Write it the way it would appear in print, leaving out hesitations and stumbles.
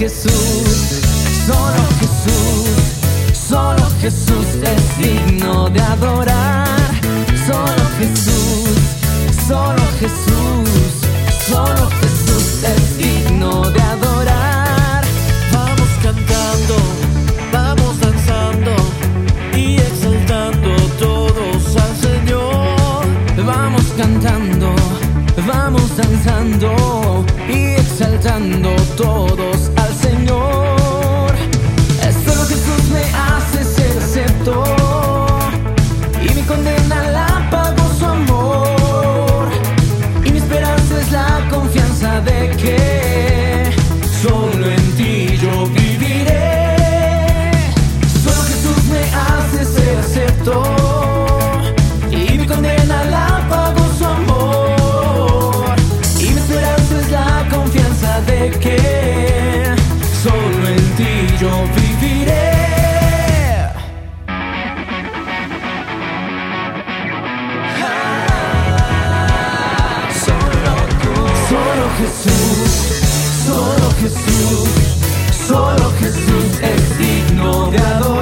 Jesús, solo Jesús, solo Jesús es digno de adorar. Solo Jesús, solo Jesús, solo Jesús es digno de adorar. Vamos cantando, vamos danzando y exaltando todos al Señor. Vamos cantando, vamos danzando y exaltando todos al Señor. Solo Jesús me hace ser acepto y mi condena la pagó su amor. Y mi esperanza es la confianza de que solo en ti yo viviré. Solo Jesús me hace ser acepto y mi condena la pagó su amor. Y mi esperanza es la confianza de que solo en ti yo viviré. Solo Jesús, solo Jesús, solo Jesús es digno de adorar.